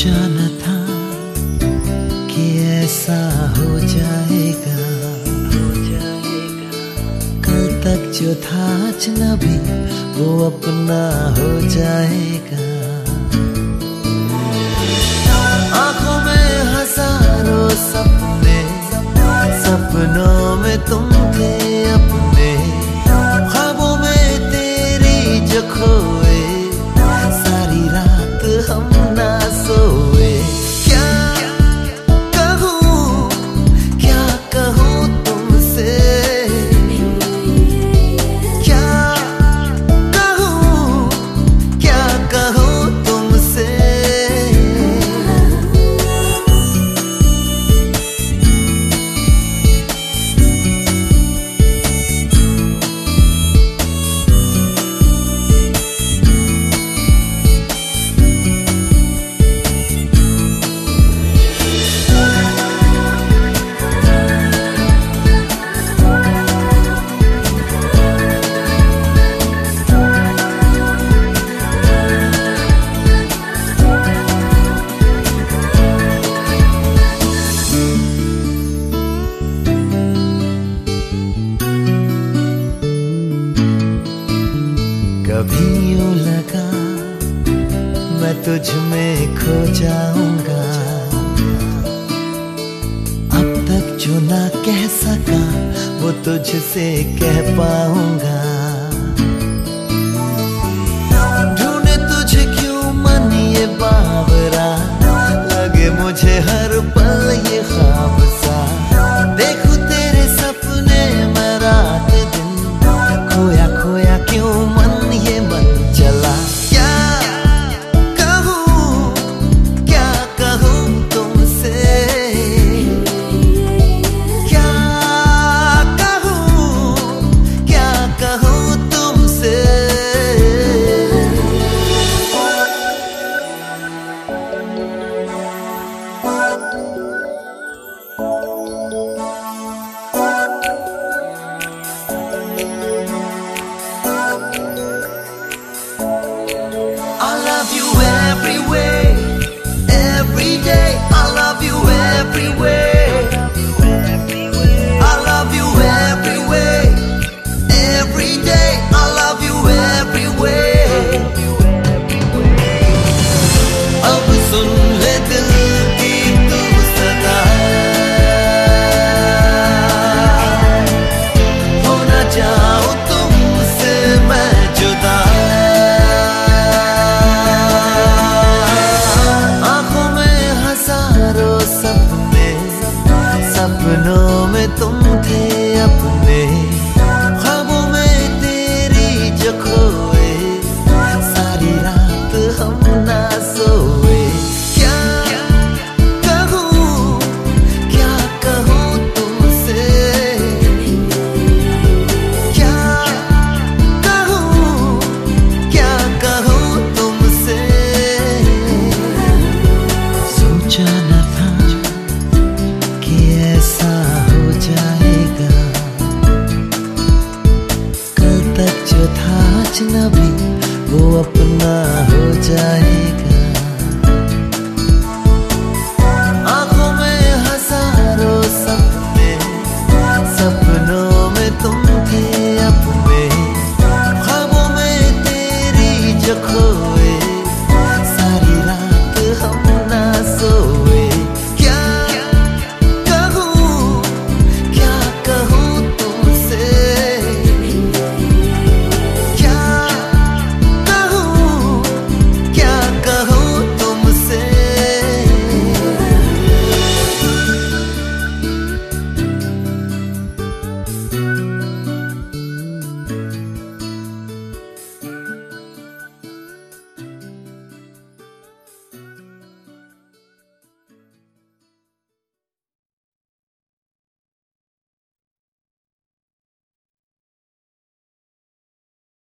जाना था कि ऐसा हो जाएगा, कल तक जो था अजनबी वो अपना हो जाएगा। आंखों में हजारों सपने, सपनों में तुम थे अपने, ख्वाबों में तेरी जो खोए, सारी रात हम ना सोए। क्या कहूँ, क्या कहूँ तुमसे, क्या कहूँ, क्या कहूँ तुमसे। कभी यूं लगा मैं तुझ में खो जाऊंगा, अब तक जो ना कह सका वो तुझसे कह पाऊंगा।